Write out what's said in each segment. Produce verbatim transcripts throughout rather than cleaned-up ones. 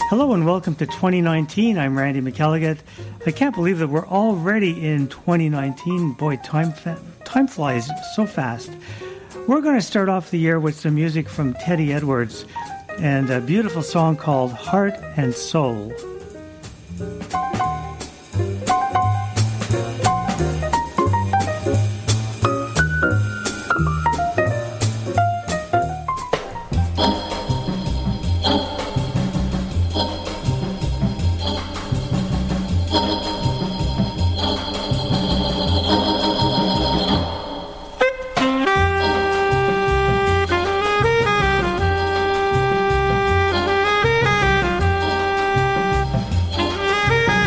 Hello and welcome to twenty nineteen. I'm Randy McElligott. I can't believe that we're already in twenty nineteen. Boy, time fa- time flies so fast. We're going to start off the year with some music from Teddy Edwards and a beautiful song called Heart and Soul. Thank you.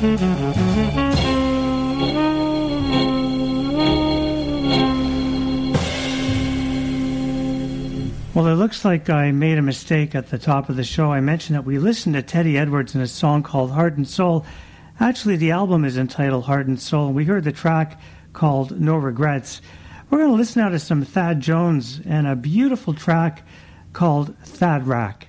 Well, it looks like I made a mistake at the top of the show. I mentioned that we listened to Teddy Edwards in a song called Heart and Soul. Actually, the album is entitled Heart and Soul. We heard the track called No Regrets. We're going to listen now to some Thad Jones and a beautiful track called Thad Rack.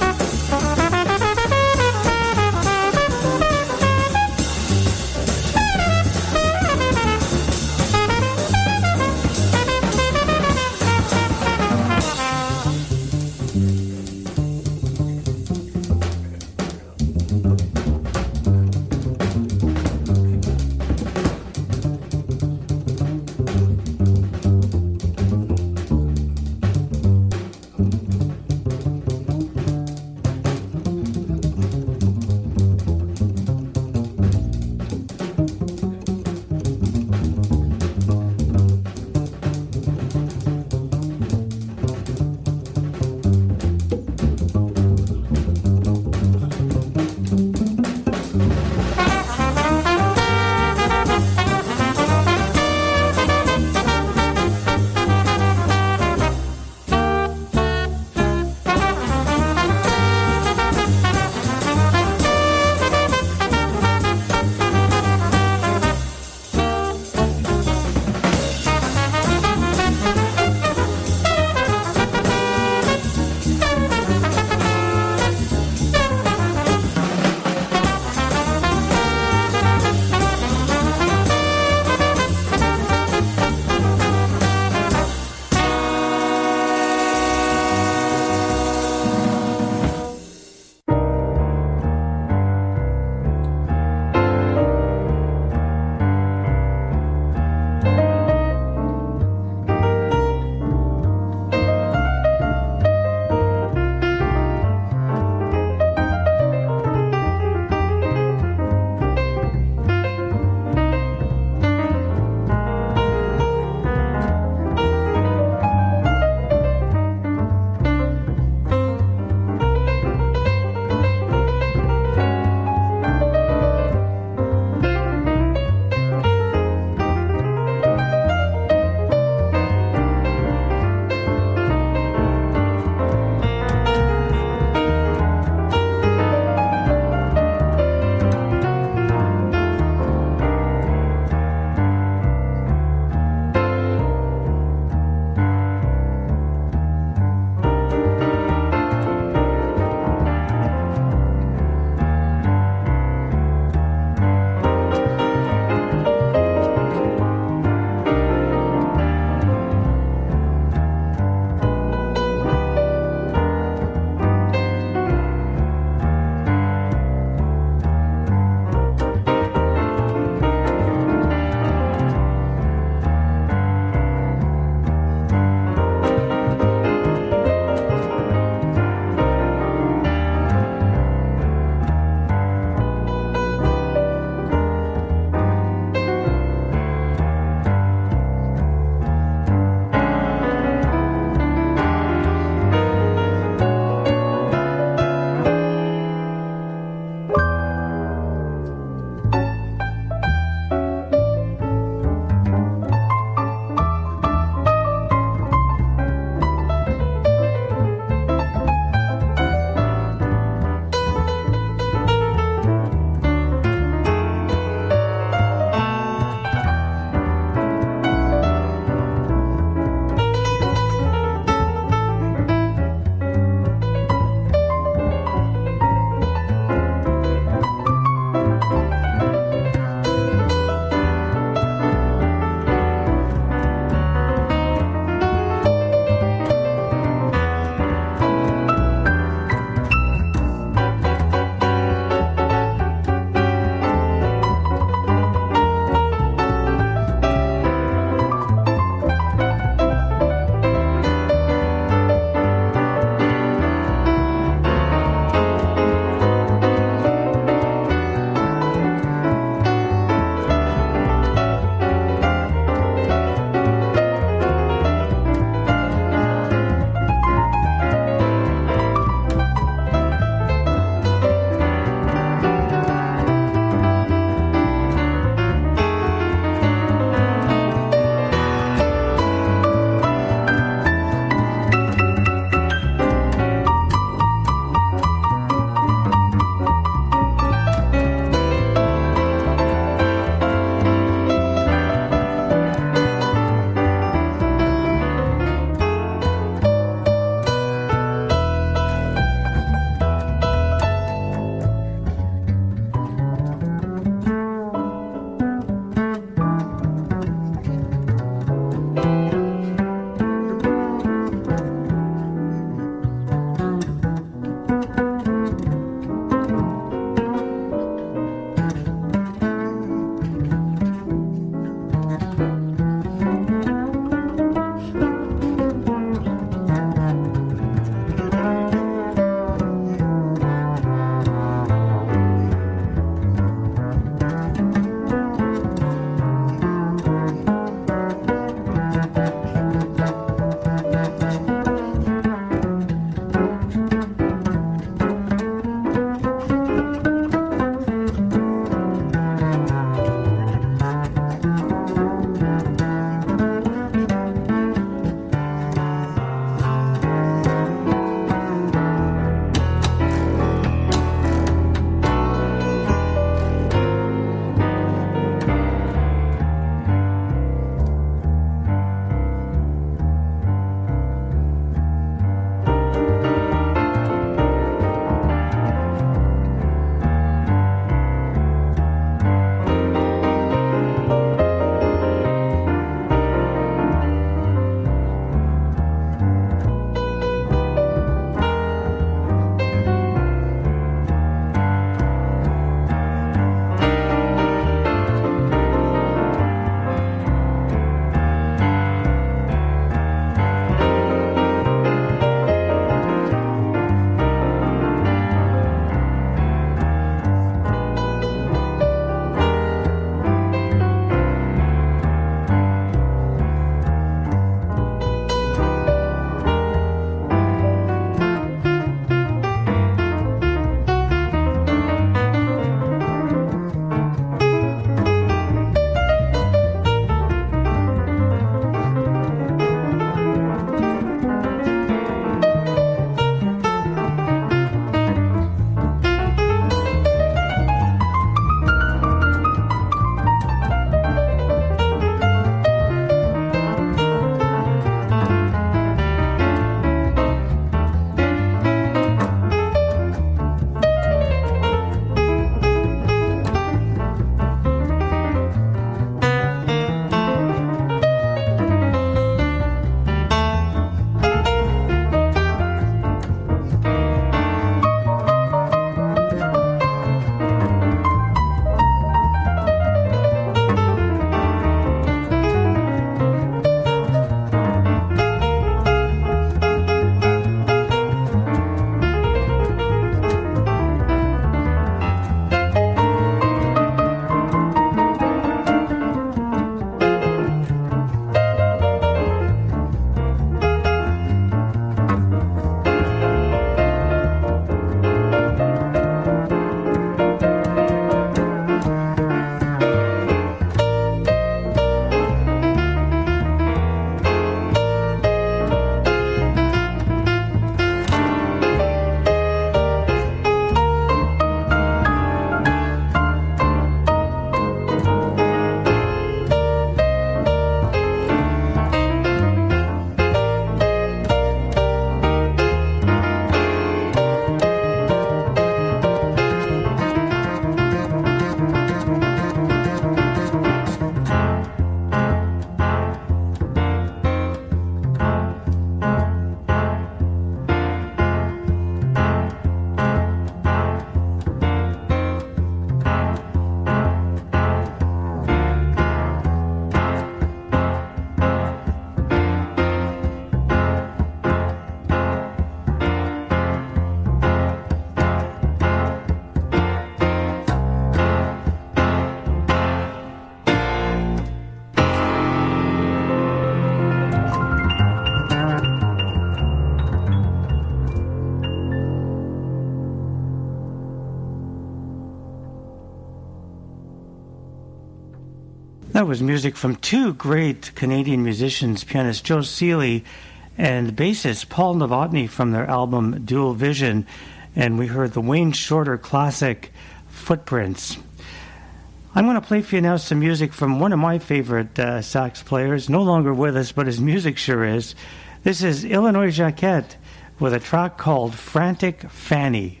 was music from two great Canadian musicians, pianist Joe Seeley and bassist Paul Novotny from their album Dual Vision. And we heard the Wayne Shorter classic Footprints. I'm going to play for you now some music from one of my favorite uh, sax players, no longer with us, but his music sure is. This is Illinois Jacquet with a track called Frantic Fanny.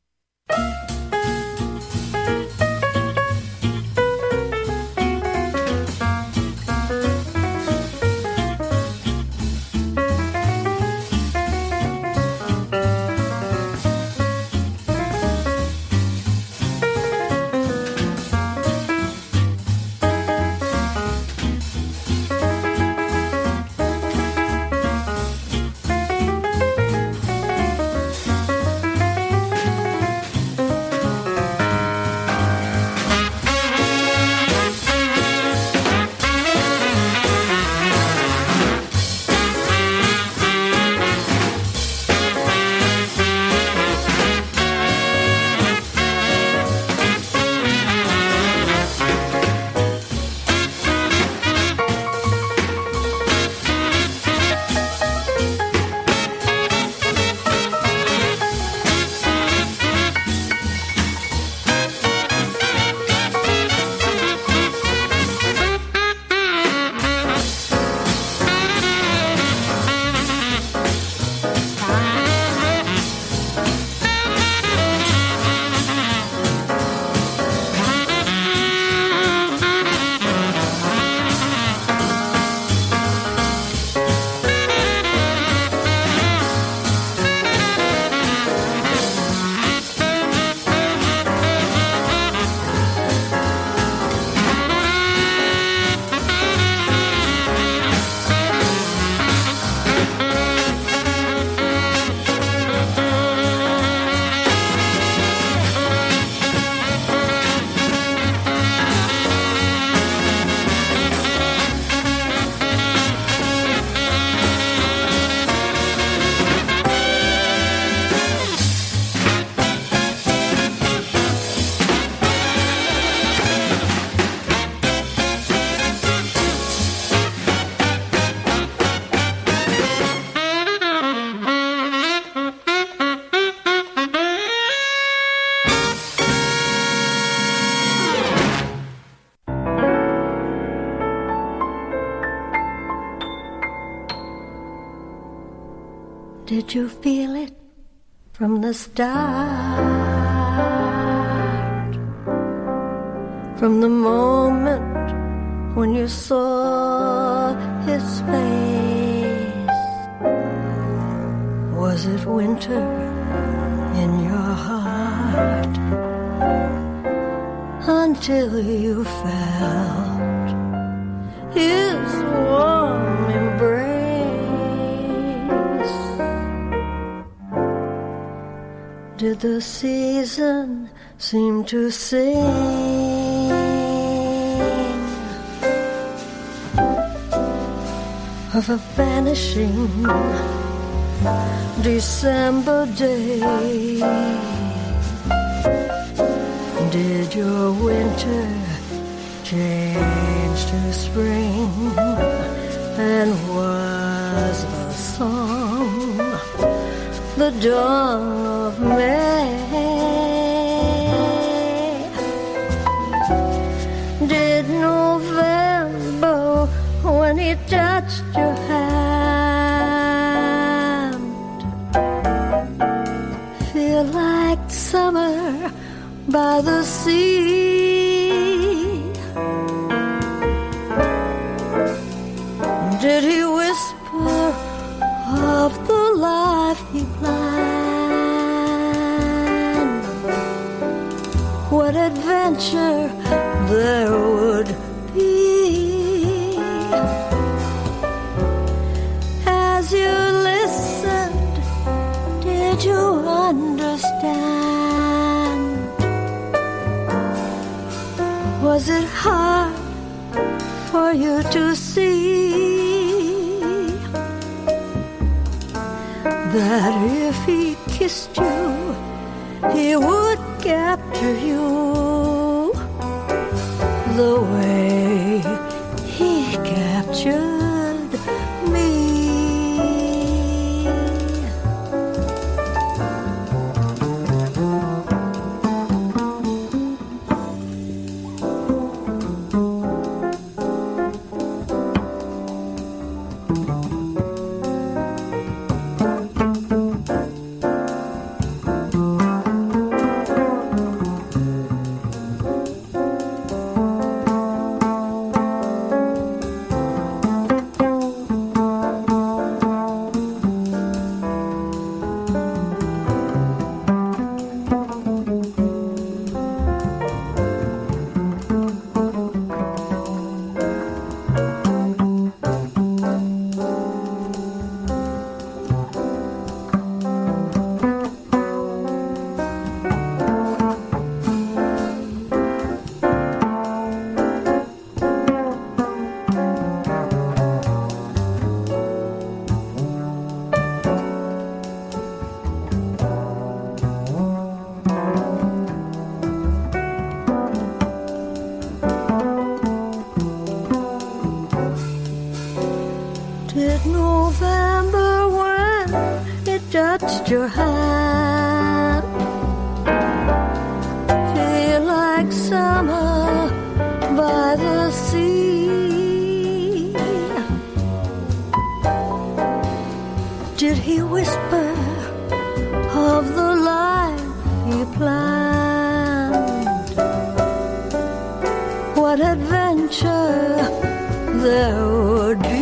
Did you feel it from the start? From the moment when you saw his face? Was it winter in your heart until you felt his warm embrace? Did the season seem to sing of a vanishing December day? Did your winter change to spring? And was the song the dawn of May? Did November, when he touched your hand, feel like summer by the sea? Did he whisper of the life he planned? What adventure there would be? As you listened, did you understand? Was it hard for you to see that if he kissed you, he would capture you the way captured me. Did November when it touched your hand feel like summer by the sea? Did he whisper of the life he planned? What adventure there would be?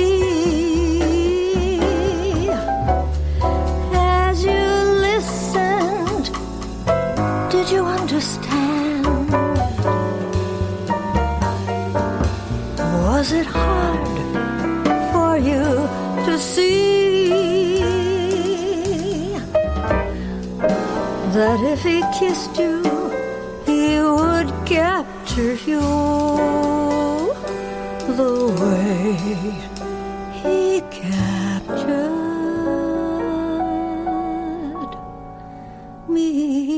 Did you understand? Was it hard for you to see that if he kissed you, he would capture you the way he captured me?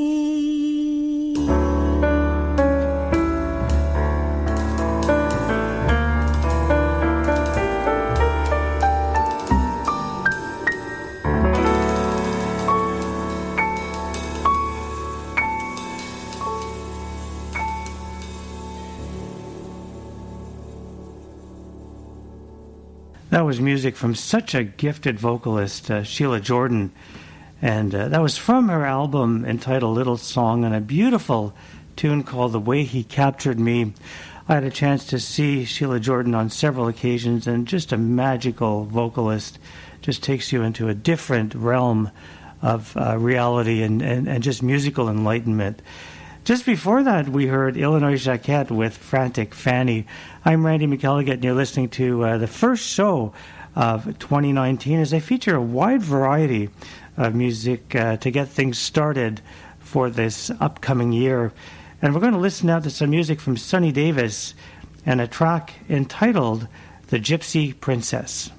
That was music from such a gifted vocalist, uh, Sheila Jordan. And uh, that was from her album entitled Little Song, and a beautiful tune called The Way He Captured Me. I had a chance to see Sheila Jordan on several occasions, and just a magical vocalist. Just takes you into a different realm of uh, reality and, and, and just musical enlightenment. Just before that, we heard Illinois Jacquette with Frantic Fanny. I'm Randy McElligott, and you're listening to uh, the first show of twenty nineteen as I feature a wide variety of music uh, to get things started for this upcoming year. And we're going to listen now to some music from Sonny Davis and a track entitled The Gypsy Princess.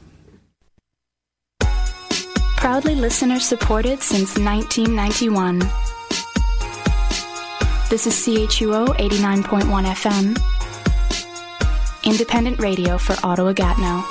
Proudly listener supported since nineteen ninety-one. This is C H U O eighty-nine point one F M, independent radio for Ottawa-Gatineau.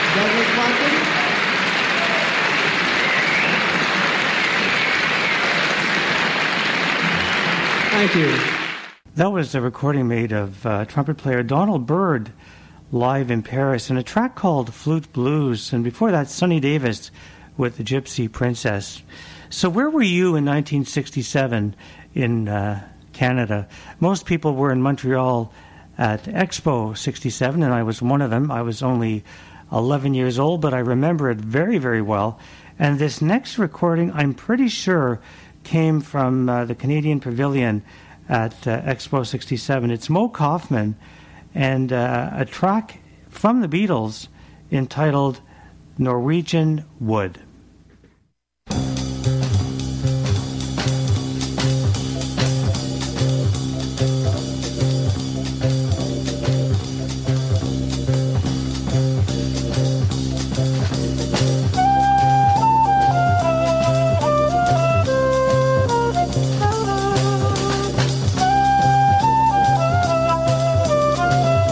Douglas Watkins. Thank you. That was a recording made of uh, trumpet player Donald Byrd live in Paris in a track called Flute Blues, and before that Sonny Davis with the Gypsy Princess. So where were you in nineteen sixty-seven in uh, Canada? Most people were in Montreal at Expo sixty-seven, and I was one of them. I was only eleven years old, but I remember it very, very well. And this next recording, I'm pretty sure, came from uh, the Canadian Pavilion at uh, Expo sixty-seven. It's Mo Kaufman, and uh, a track from the Beatles entitled Norwegian Wood.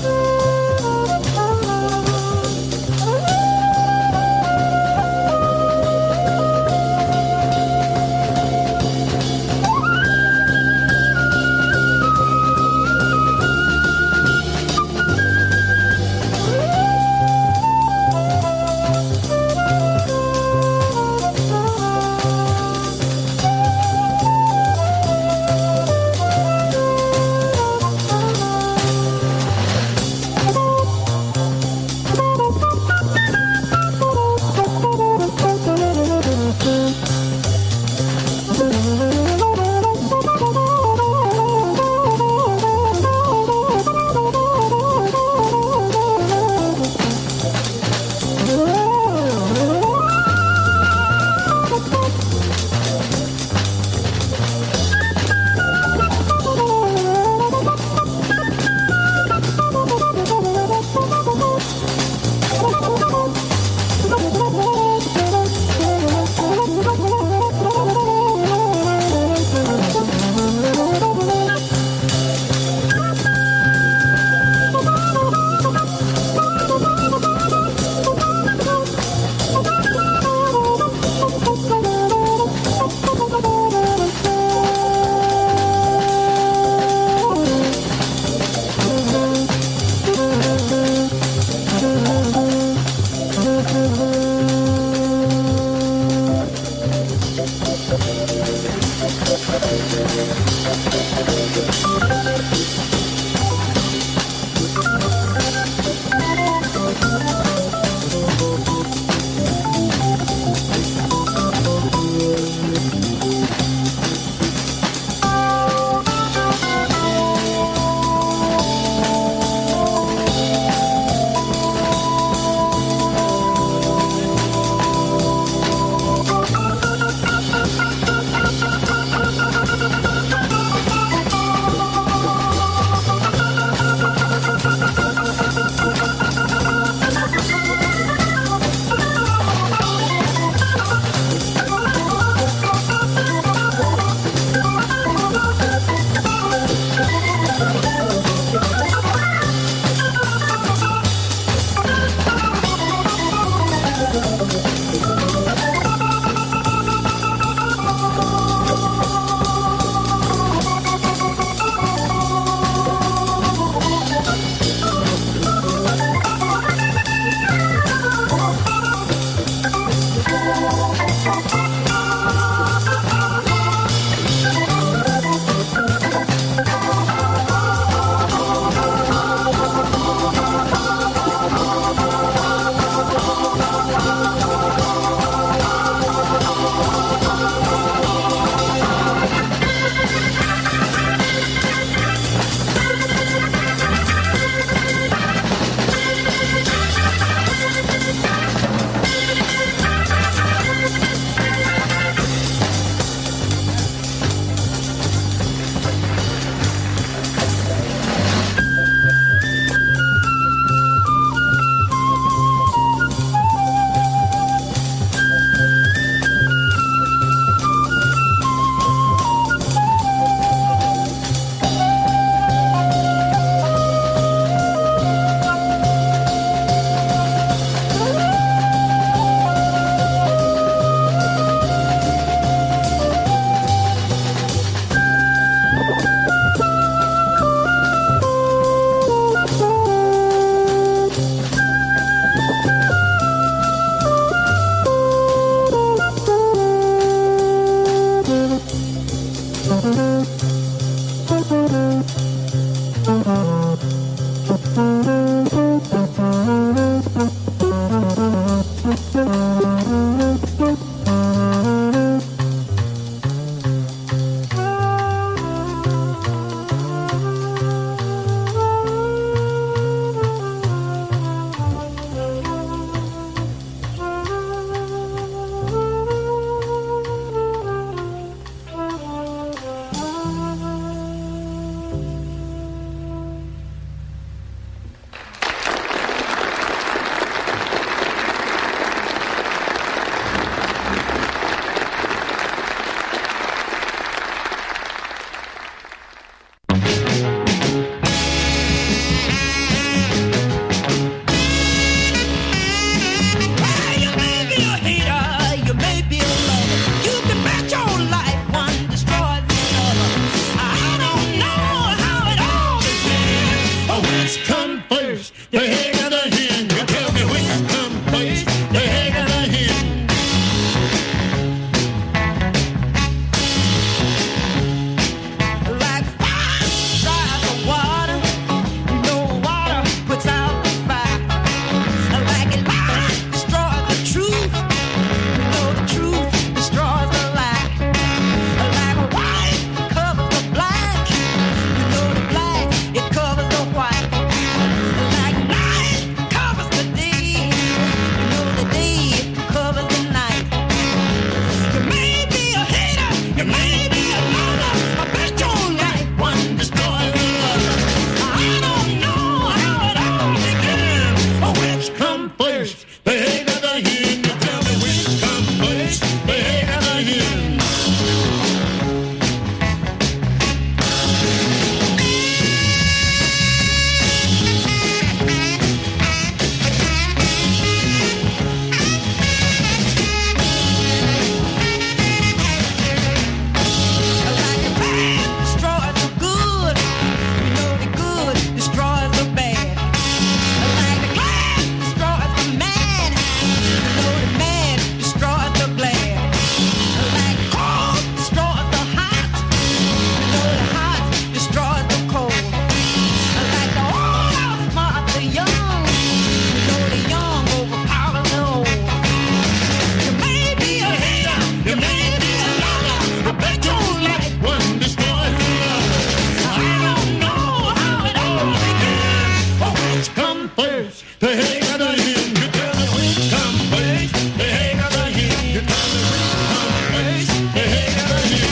Thank you. place. They hang out the hill. You tell me which come place. They hang out the hill. You tell me which come place. They hang out the hill.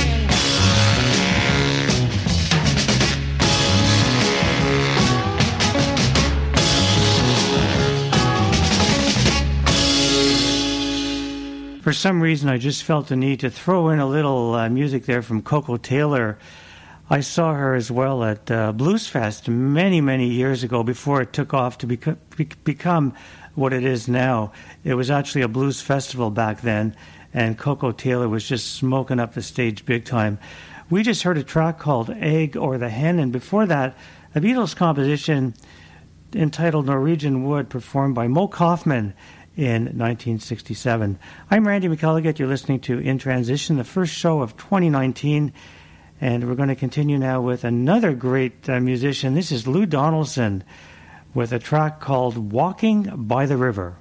For some reason, I just felt the need to throw in a little uh, music there from Coco Taylor. I saw her as well at uh, Blues Fest many, many years ago before it took off to beco- be- become what it is now. It was actually a blues festival back then, and Coco Taylor was just smoking up the stage big time. We just heard a track called Egg or the Hen, and before that, a Beatles composition entitled Norwegian Wood, performed by Mo Kaufman in nineteen sixty-seven. I'm Randy McElligott. You're listening to In Transition, the first show of twenty nineteen, and we're going to continue now with another great uh, musician. This is Lou Donaldson with a track called Walking by the River.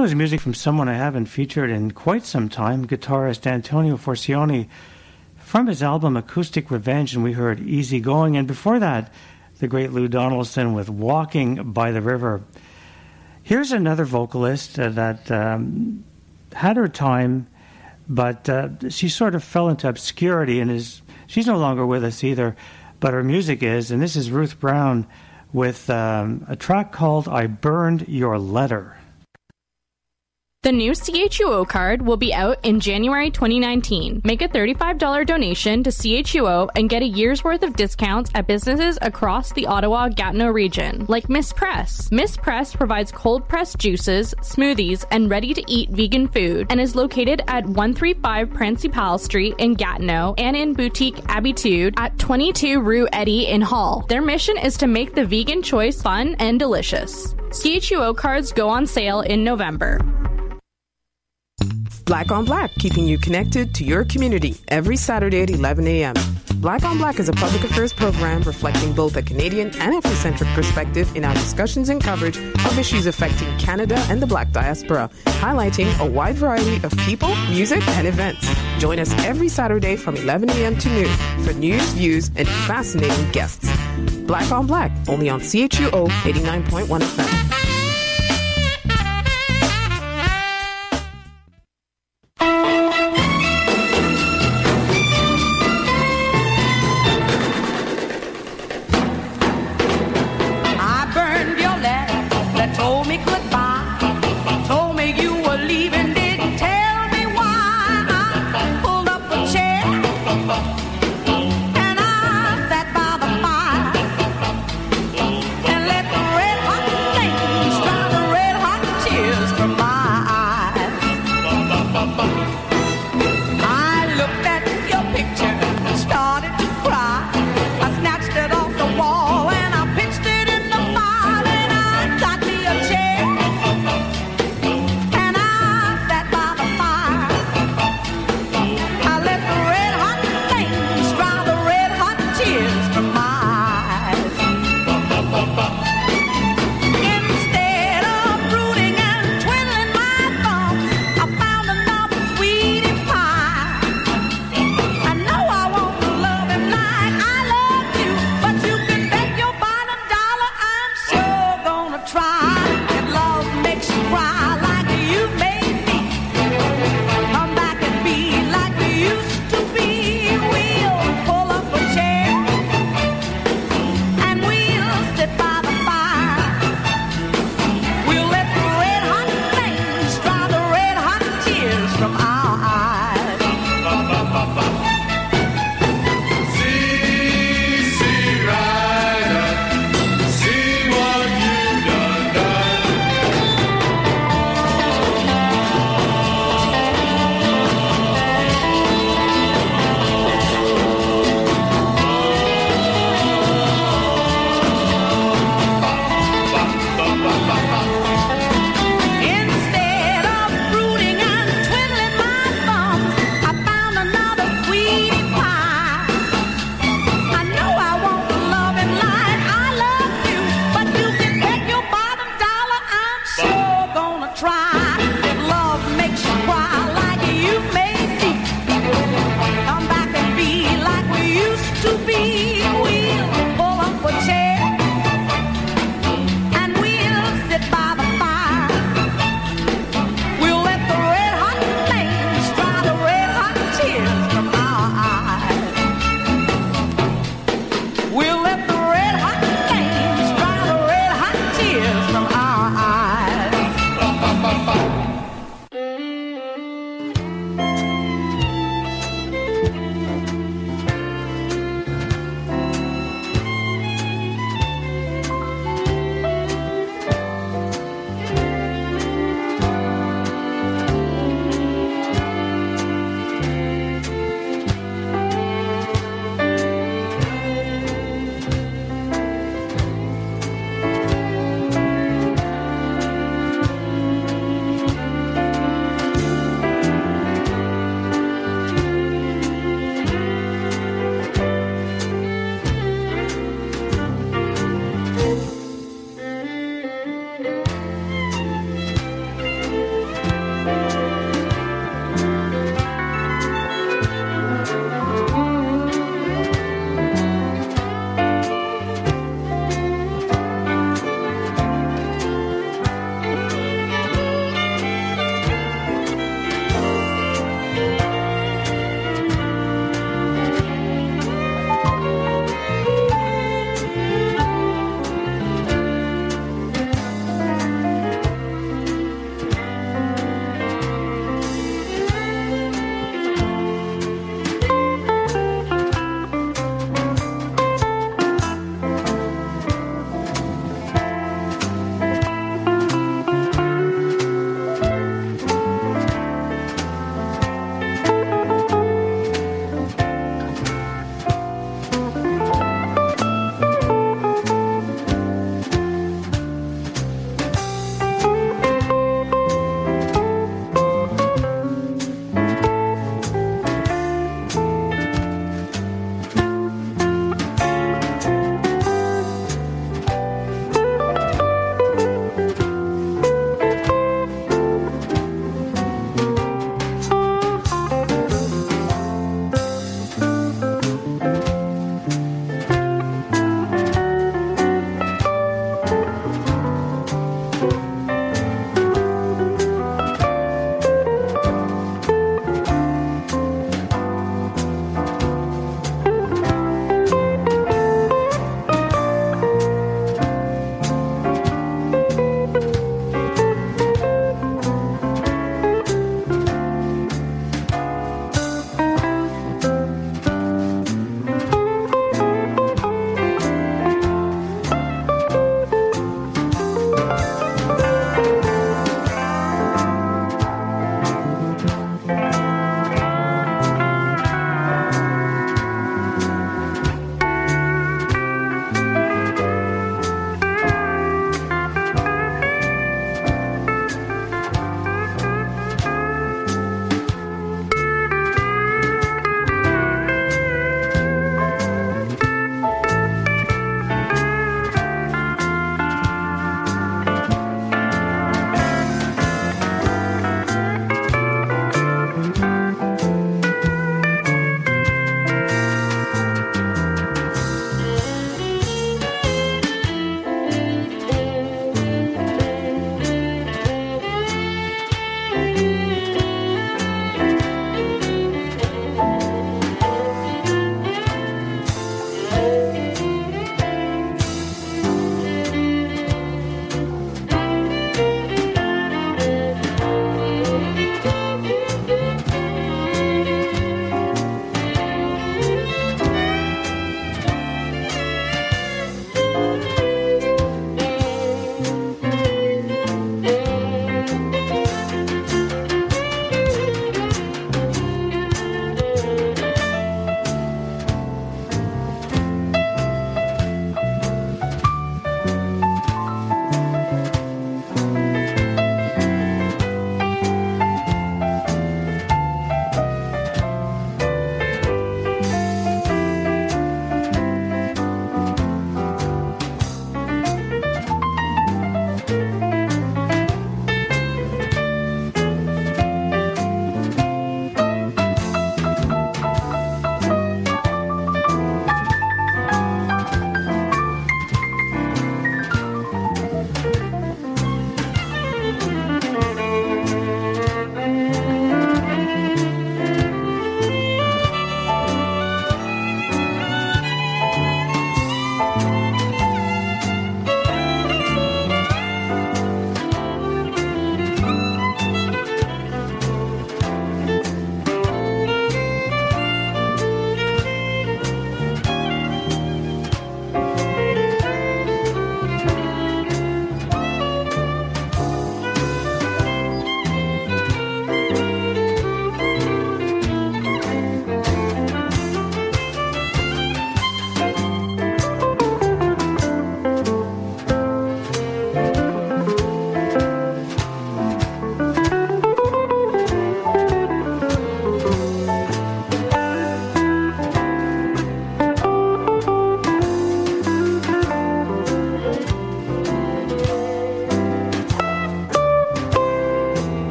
was music from someone I haven't featured in quite some time, guitarist Antonio Forcioni, from his album Acoustic Revenge, and we heard Easy Going. And before that, the great Lou Donaldson with Walking by the River. Here's another vocalist uh, that um, had her time, but uh, she sort of fell into obscurity, and is she's no longer with us either, but her music is, and this is Ruth Brown with um, a track called I Burned Your Letter. The new C H U O card will be out in January twenty nineteen. Make a thirty-five dollars donation to C H U O and get a year's worth of discounts at businesses across the Ottawa-Gatineau region, like Miss Press. Miss Press provides cold-pressed juices, smoothies, and ready-to-eat vegan food, and is located at one thirty-five Principal Street in Gatineau and in Boutique Habitude at twenty-two Rue Eddy in Hull. Their mission is to make the vegan choice fun and delicious. C H U O cards go on sale in November. Black on Black, keeping you connected to your community every Saturday at eleven a.m. Black on Black is a public affairs program reflecting both a Canadian and Afrocentric perspective in our discussions and coverage of issues affecting Canada and the Black diaspora, highlighting a wide variety of people, music, and events. Join us every Saturday from eleven a.m. to noon for news, views, and fascinating guests. Black on Black, only on C H U O eighty-nine point one F M. Sweet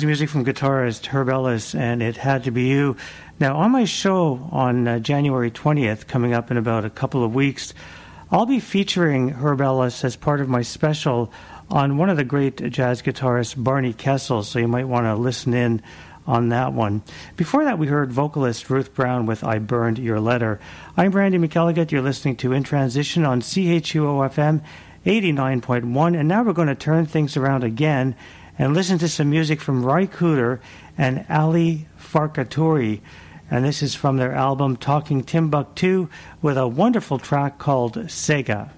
music from guitarist Herb Ellis, and It Had to Be You. Now, on my show on uh, January twentieth, coming up in about a couple of weeks, I'll be featuring Herb Ellis as part of my special on one of the great jazz guitarists, Barney Kessel, so you might want to listen in on that one. Before that, we heard vocalist Ruth Brown with I Burned Your Letter. I'm Randy McElligott. You're listening to In Transition on C H U O F M eighty-nine point one, and now we're going to turn things around again and listen to some music from Ry Cooder and Ali Farkaturi. And this is from their album Talking Timbuktu with a wonderful track called Sega.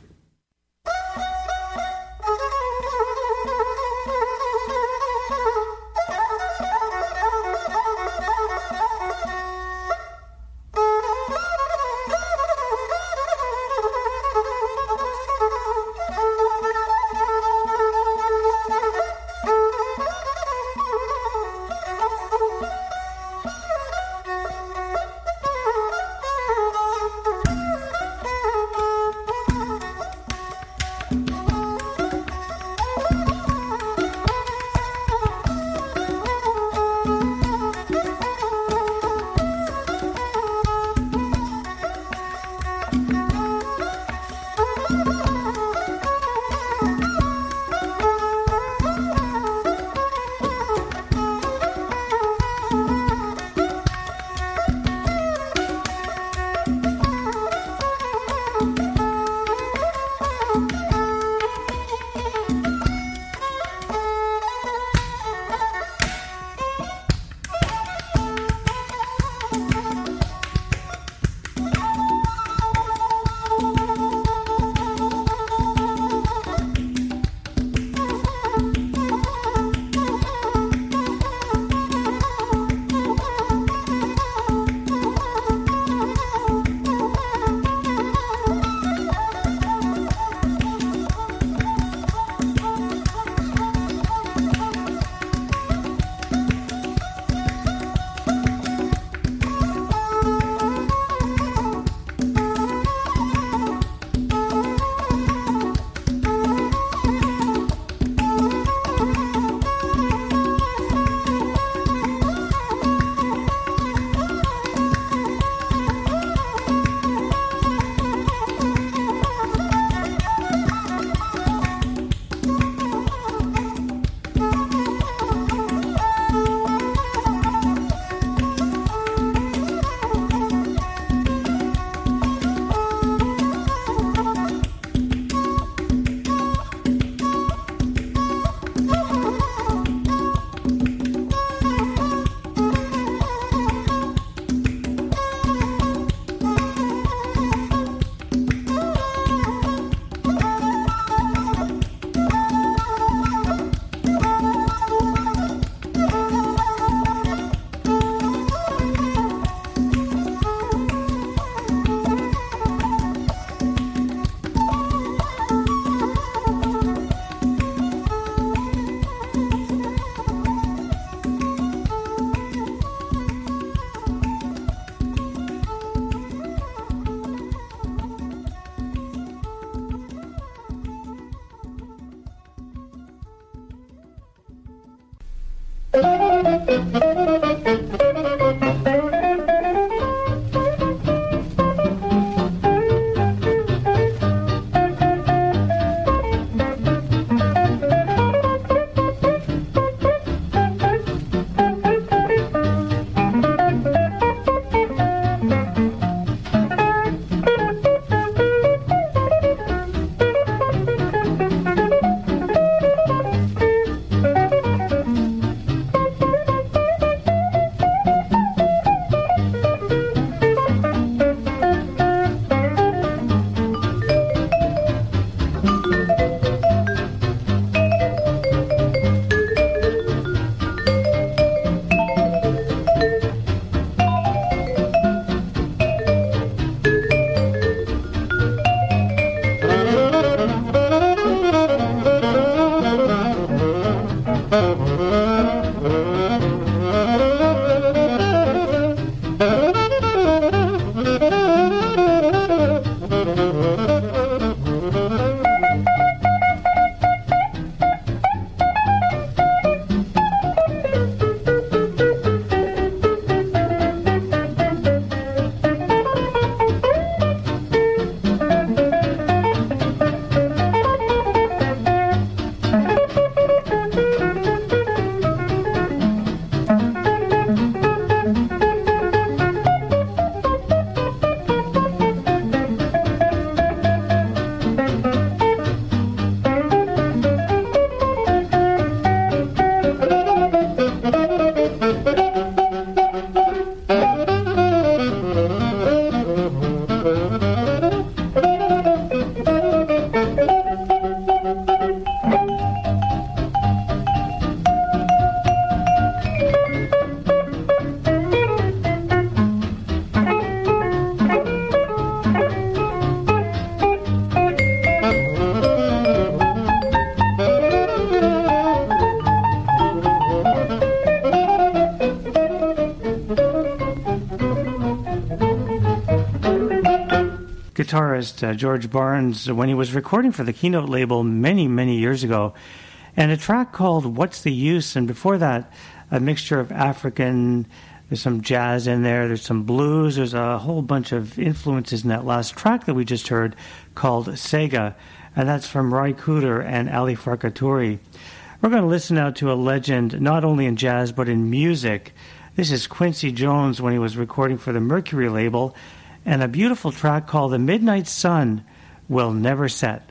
guitarist uh, George Barnes when he was recording for the Keynote label many, many years ago. And a track called What's the Use? And before that, a mixture of African, there's some jazz in there, there's some blues, there's a whole bunch of influences in that last track that we just heard called Sega. And that's from Ry Cooder and Ali Farkaturi. We're going to listen now to a legend, not only in jazz, but in music. This is Quincy Jones when he was recording for the Mercury label, and a beautiful track called The Midnight Sun Will Never Set.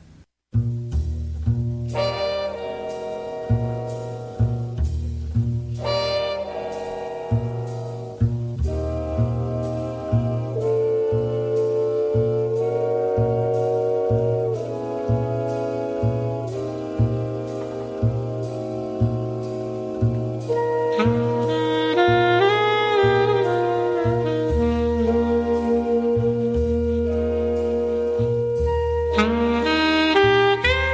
Thank you.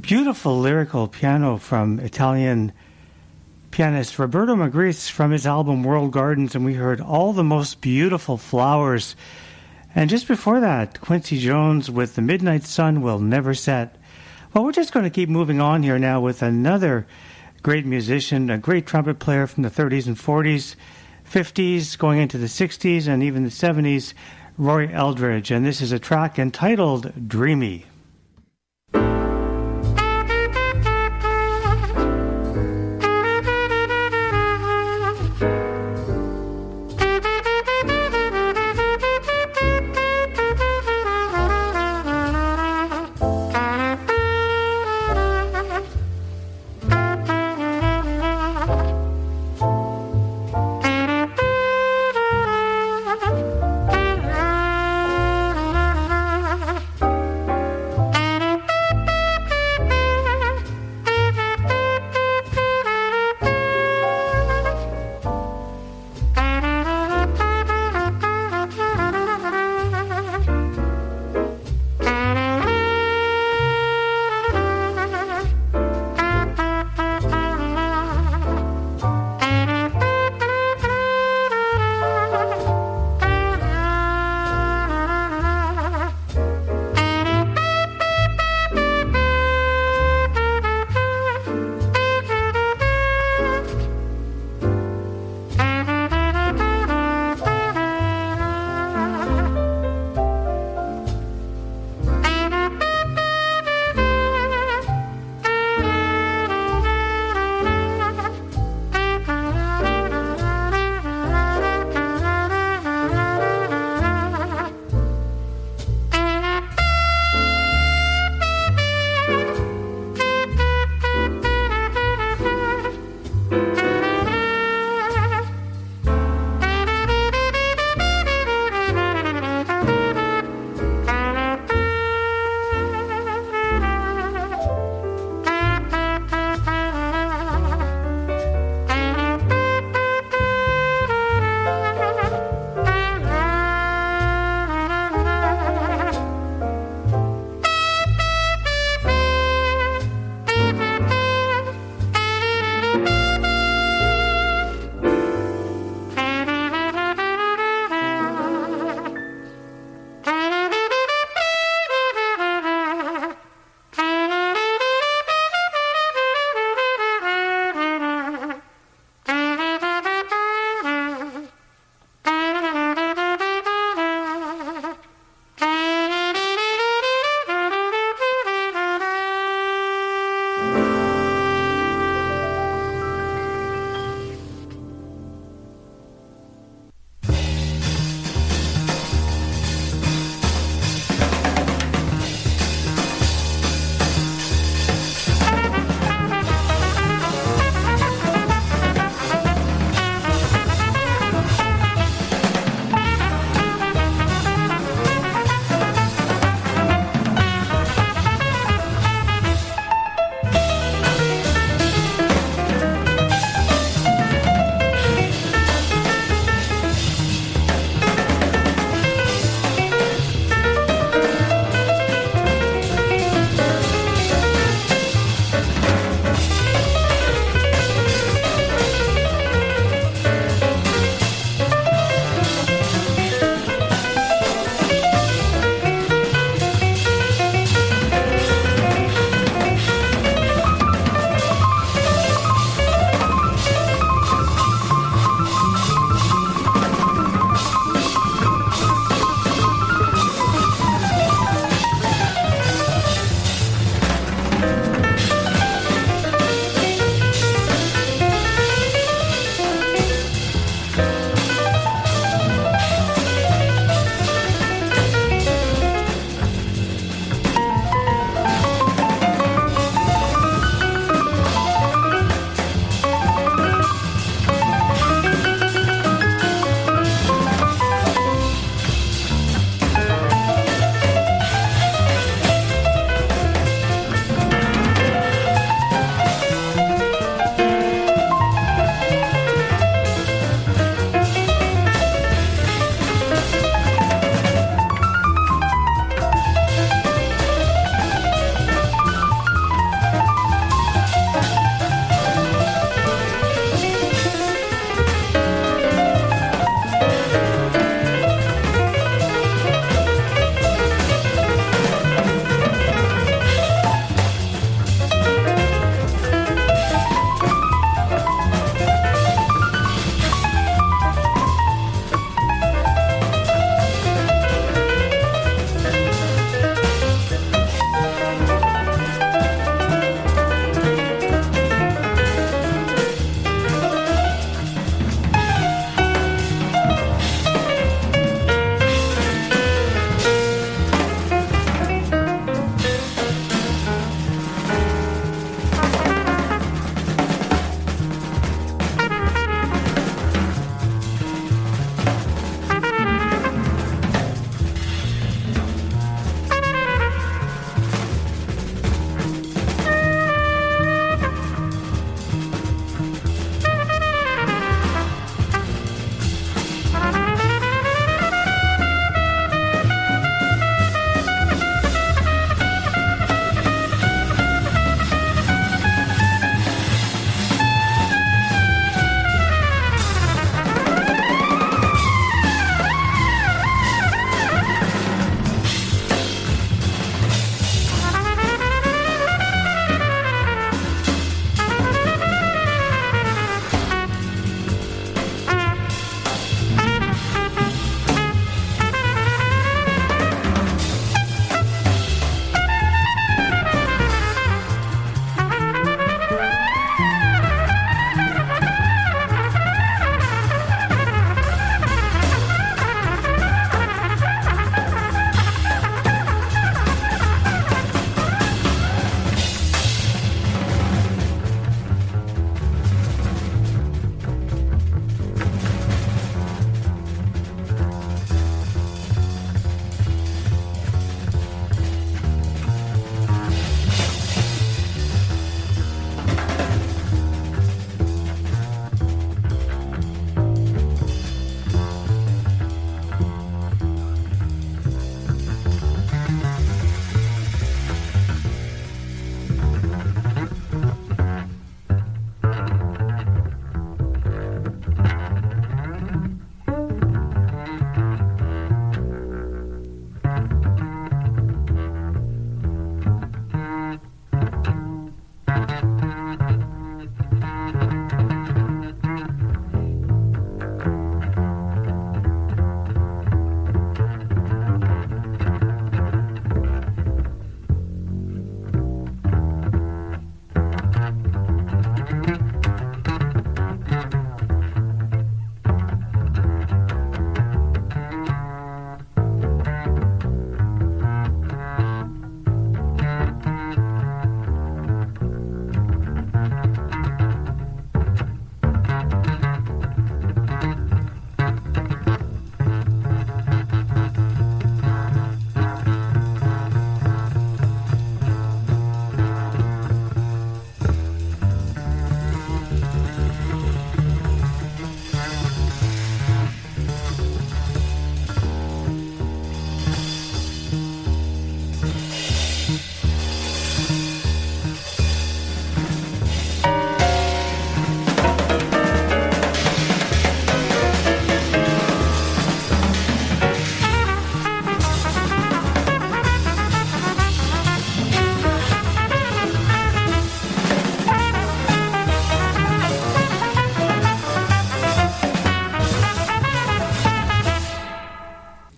beautiful lyrical piano from Italian pianist Roberto Magritte from his album World Gardens, and we heard All the Most Beautiful Flowers. And just before that, Quincy Jones with The Midnight Sun Will Never Set. Well, we're just going to keep moving on here now with another great musician, a great trumpet player from the thirties and forties, fifties, going into the sixties, and even the seventies, Roy Eldridge. And this is a track entitled Dreamy.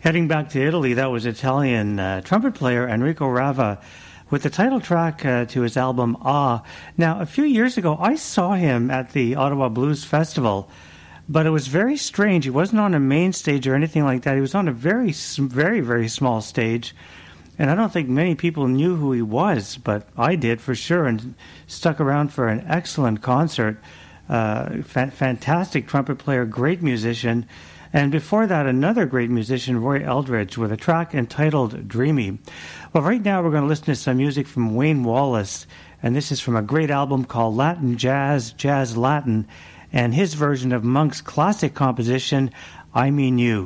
Heading back to Italy, that was Italian uh, trumpet player Enrico Rava with the title track uh, to his album Ah. Now, a few years ago, I saw him at the Ottawa Blues Festival, but it was very strange. He wasn't on a main stage or anything like that. He was on a very, very, very small stage, and I don't think many people knew who he was, but I did for sure, and stuck around for an excellent concert. Uh, fa- fantastic trumpet player, great musician. And before that, another great musician, Roy Eldridge, with a track entitled Dreamy. Well, right now we're going to listen to some music from Wayne Wallace, and this is from a great album called Latin Jazz, Jazz Latin, and his version of Monk's classic composition, I Mean You.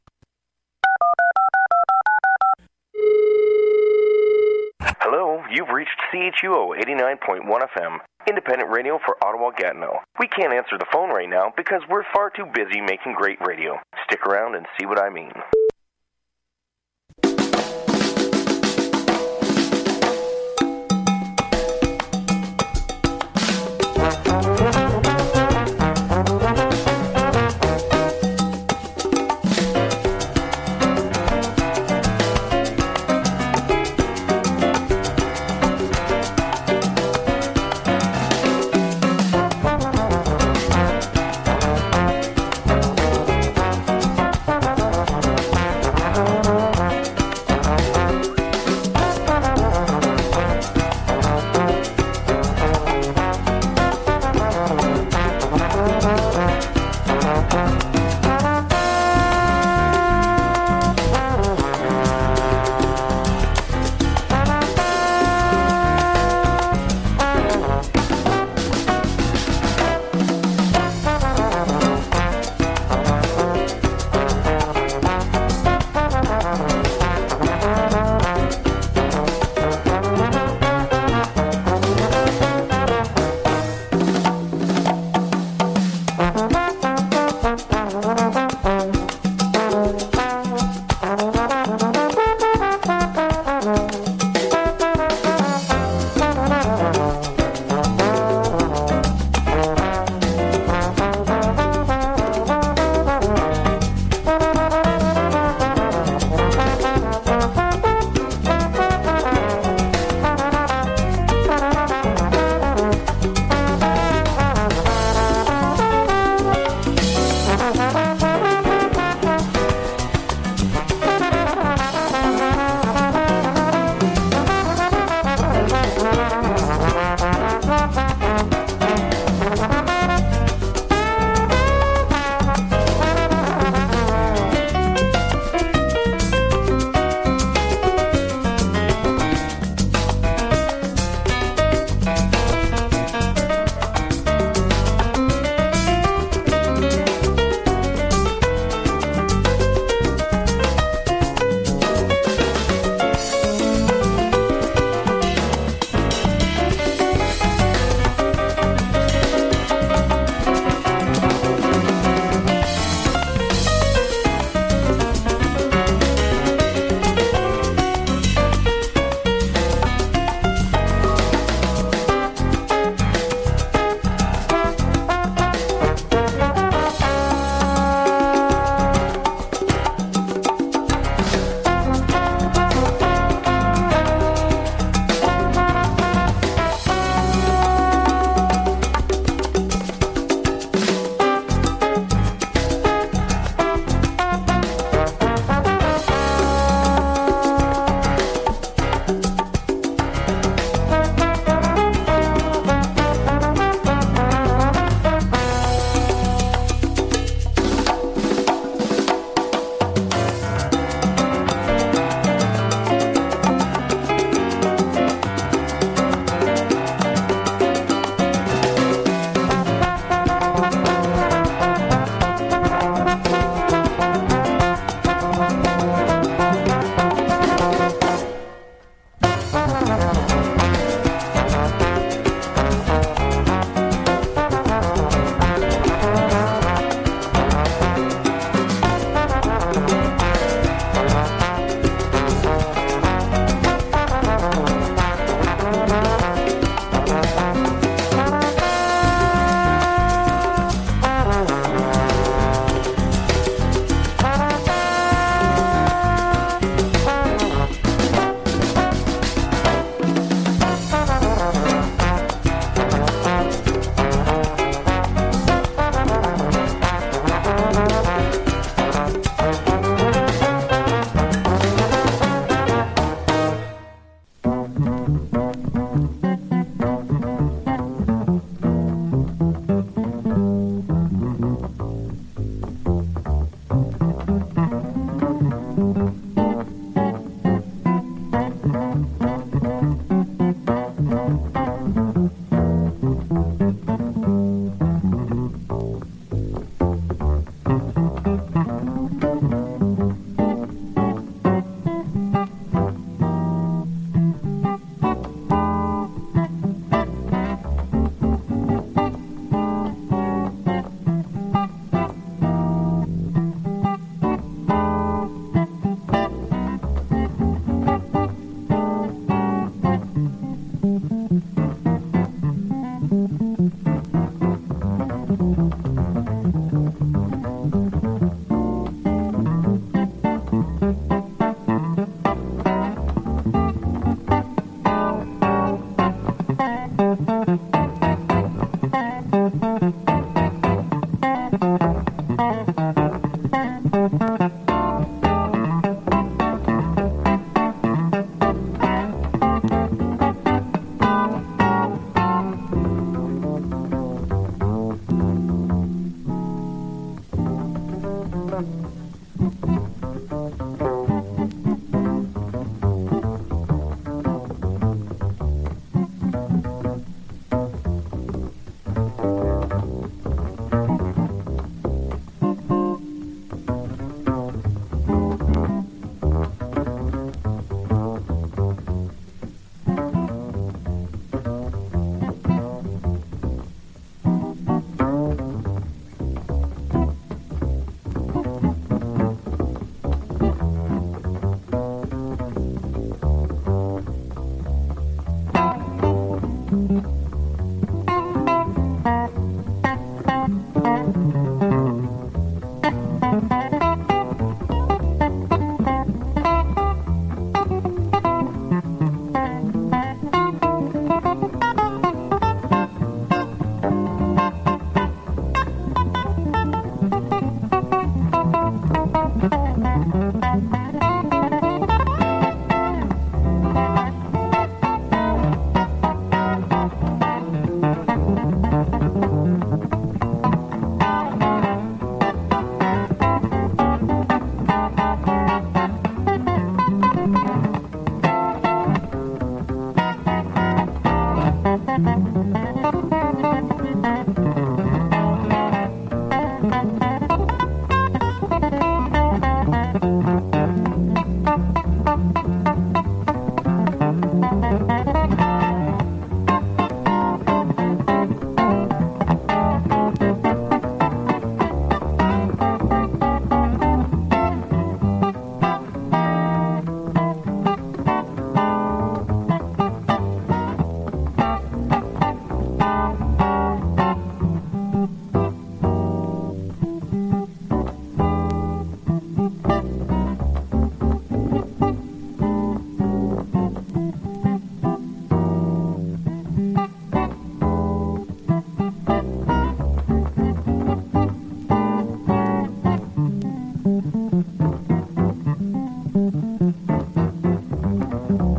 Hello, you've reached C H U O eighty-nine point one F M, independent radio for Ottawa-Gatineau. We can't answer the phone right now because we're far too busy making great radio. Stick around and see what I mean.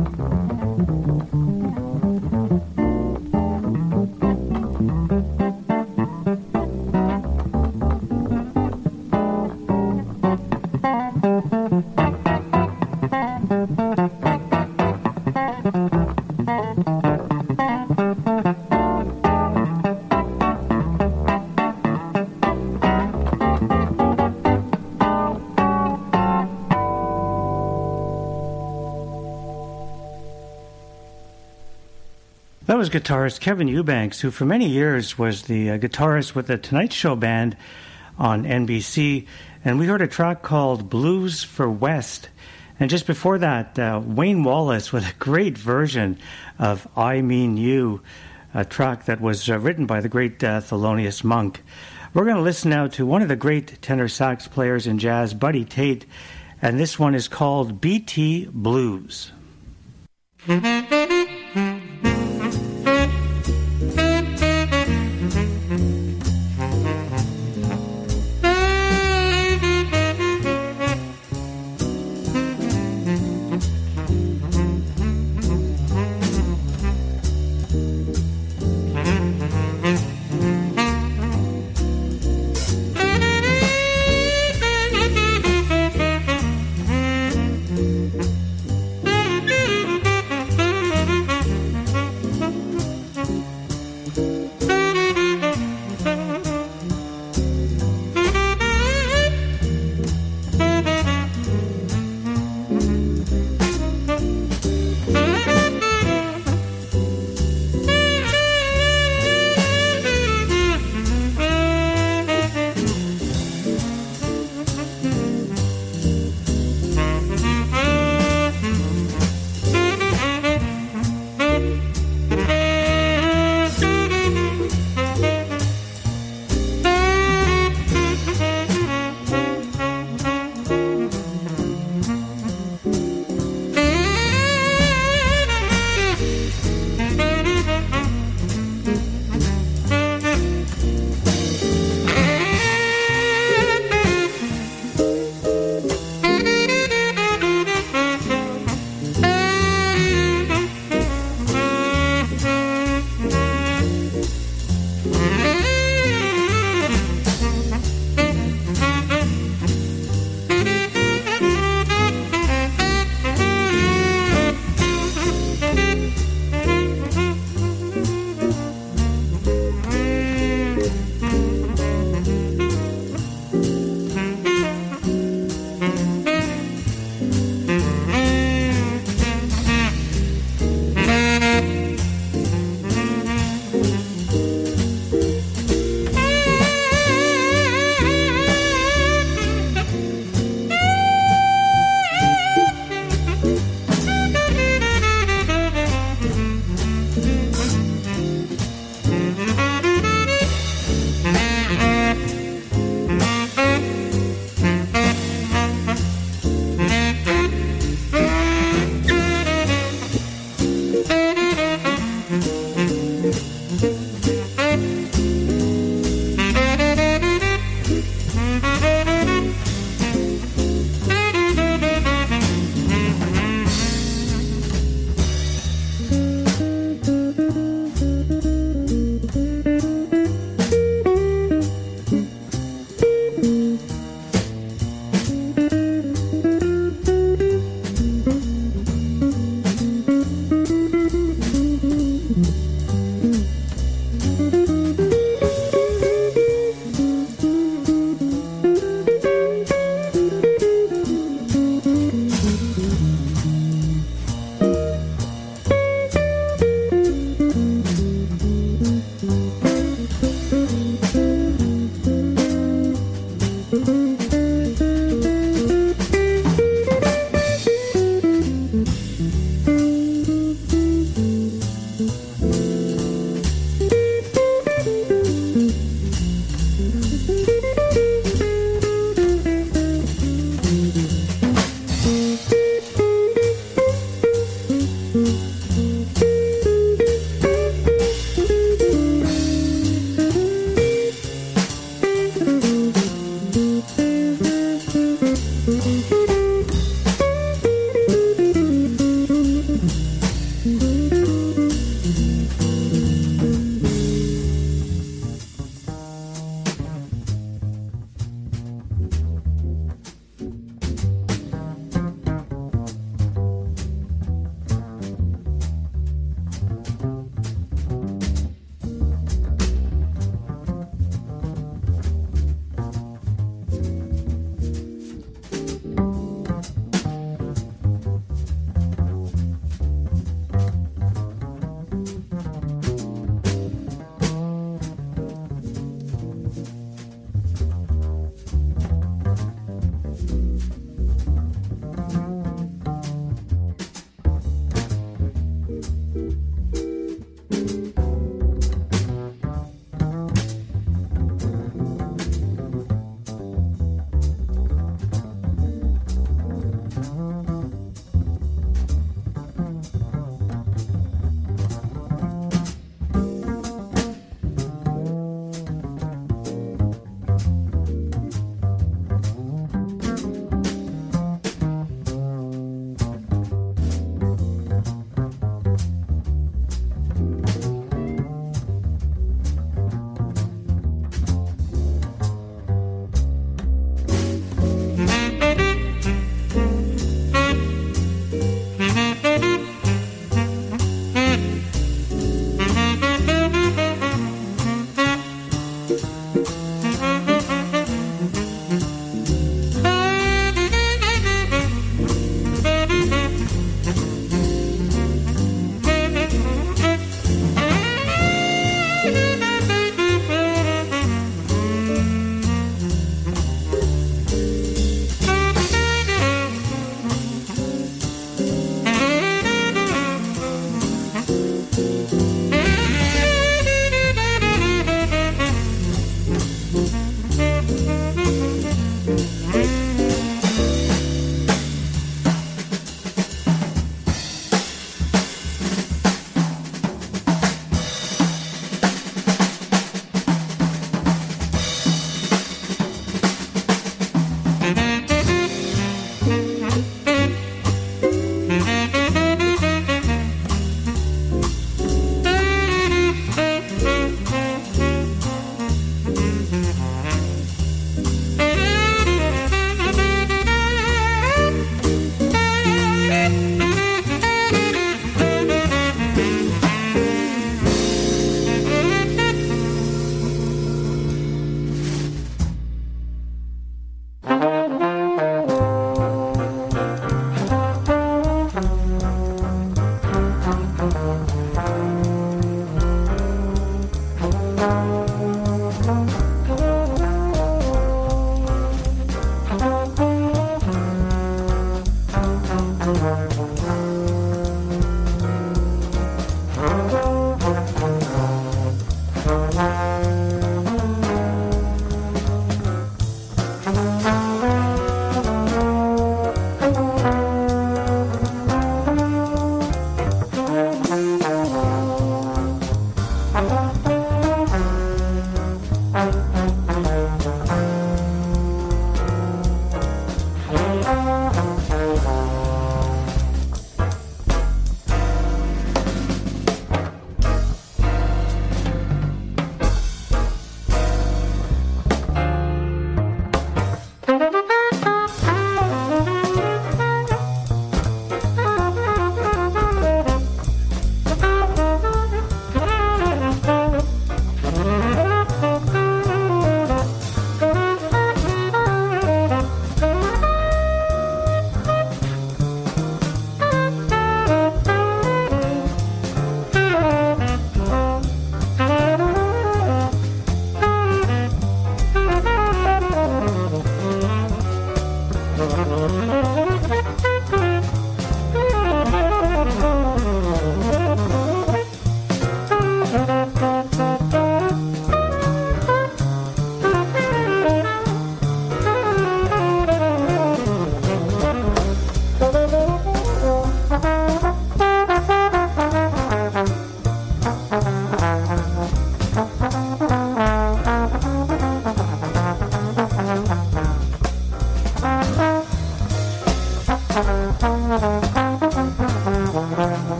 That was guitarist Kevin Eubanks, who for many years was the uh, guitarist with the Tonight Show band on N B C. And we heard a track called Blues for West. And just before that, uh, Wayne Wallace with a great version of I Mean You, a track that was uh, written by the great uh, Thelonious Monk. We're going to listen now to one of the great tenor sax players in jazz, Buddy Tate. And this one is called B T Blues. Thank you.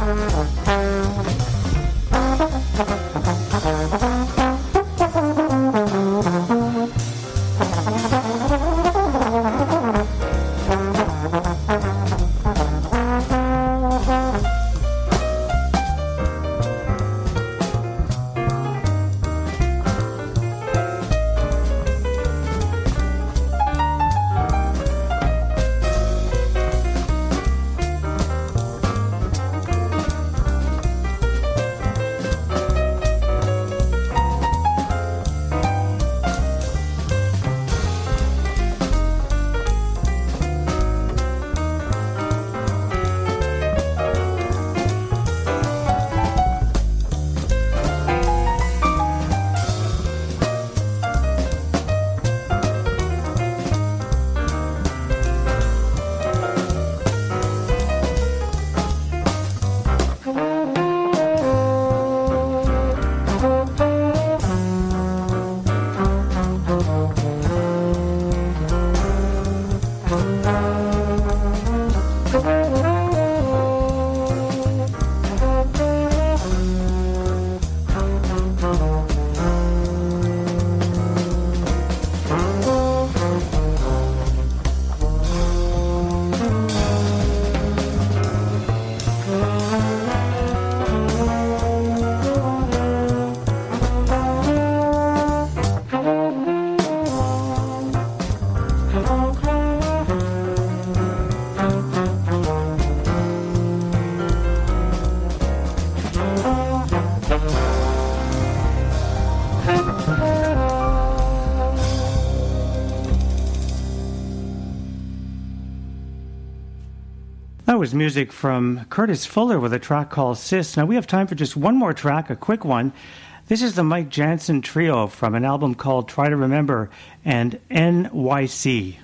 That was music from Curtis Fuller with a track called Sis. Now we have time for just one more track, a quick one. This is the Mike Jansen Trio from an album called Try to Remember and N Y C.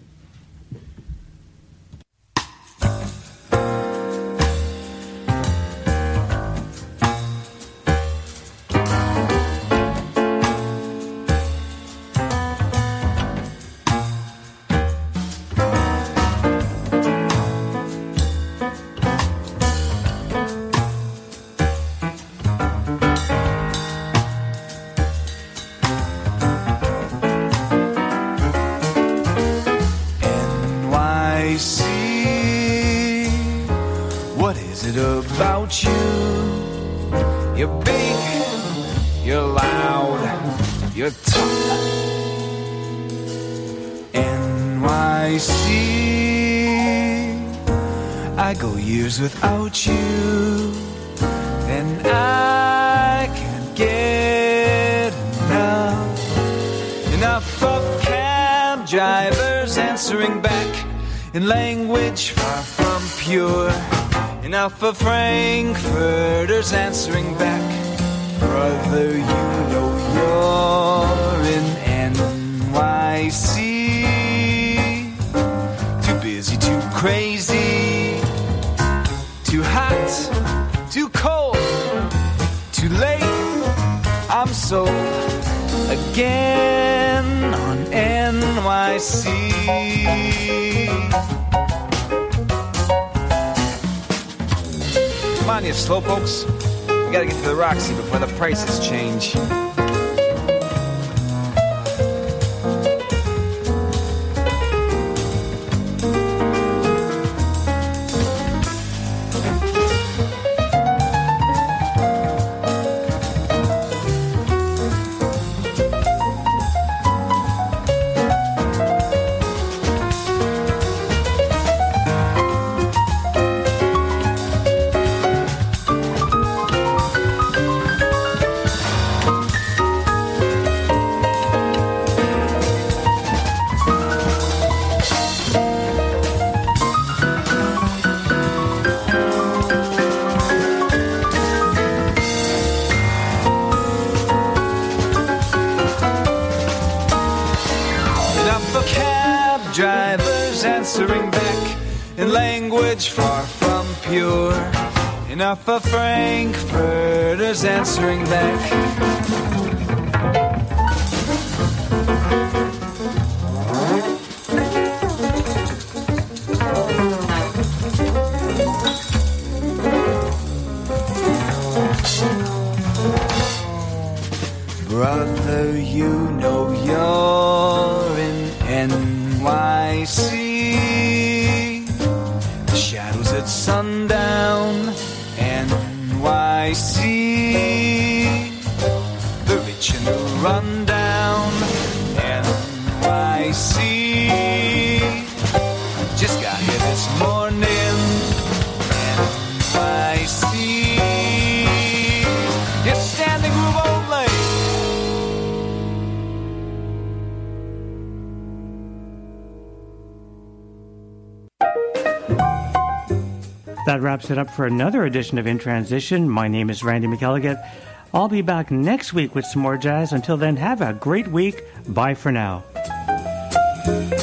Without you, then I can't get enough. Enough of cab drivers answering back in language far from pure. Enough of frankfurters answering back. Brother, you know you're in N Y C. Too busy, too crazy. Too hot, too cold, too late. I'm sold again on N Y C. Come on, you slowpokes. We gotta get to the Roxy before the prices change. Far from pure. Enough of frankfurters answering back. you know you're in N Y C. The shadows at sundown, N Y C. The rich and the rundown, N Y C. Just got here this morning, N Y C. Yes, standing room only. That wraps it up for another edition of In Transition. My name is Randy McElligott. I'll be back next week with some more jazz. Until then, have a great week. Bye for now.